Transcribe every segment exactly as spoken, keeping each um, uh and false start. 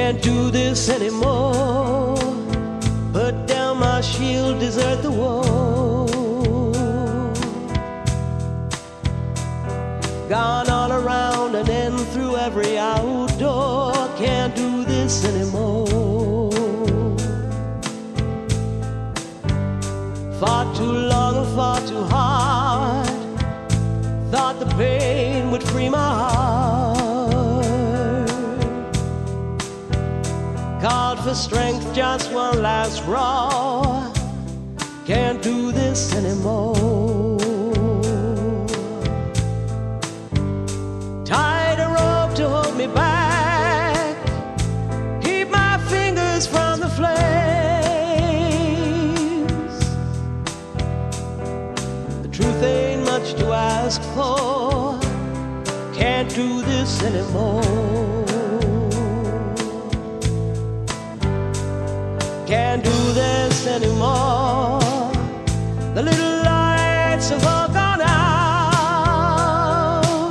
Can't do this anymore. Put down my shield, desert the war. Gone all around and in through every outdoor. Can't do this anymore. Fought too long and fought too hard. Thought the pain would free my heart. Called for strength, just one last roar. Can't do this anymore. Tied a rope to hold me back, keep my fingers from the flames. The truth ain't much to ask for. Can't do this anymore. Can't do this anymore. The little lights have all gone out.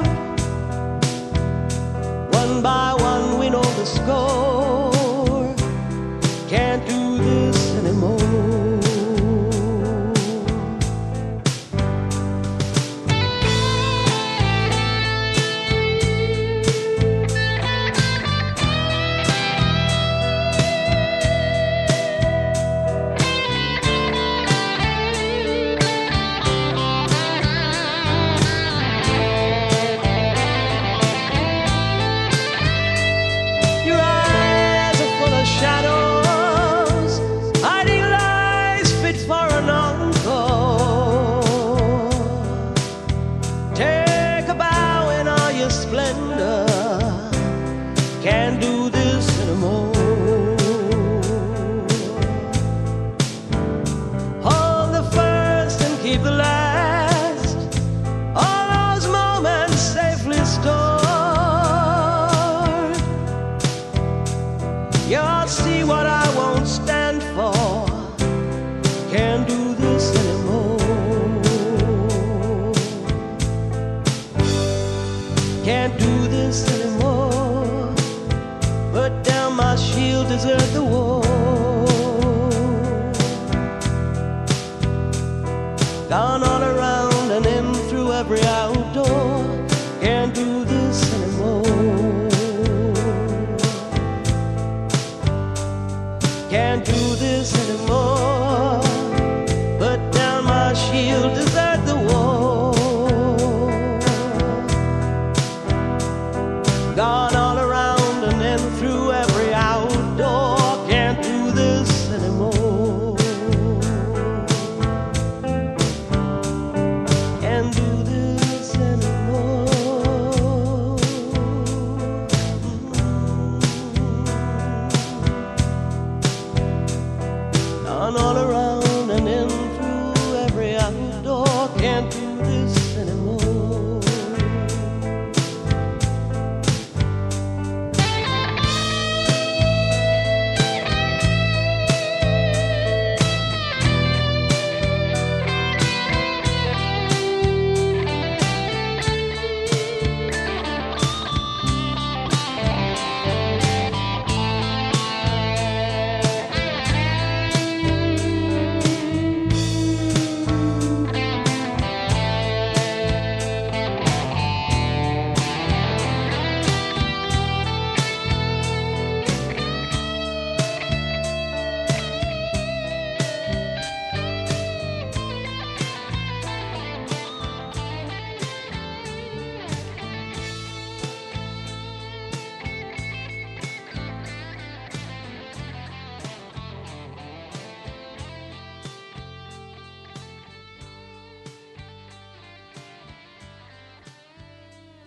One by one we know the score. Can't do this anymore. Shadows, hiding lies fit for an encore. Take a bow in all your splendor. Can't do this anymore. Hold the first and keep the last. All those moments safely stored. You'll see what I won't stand for. Can't do this anymore. Can't do this anymore. Put down my shield, desert the war. Gone all around and in through every outdoor.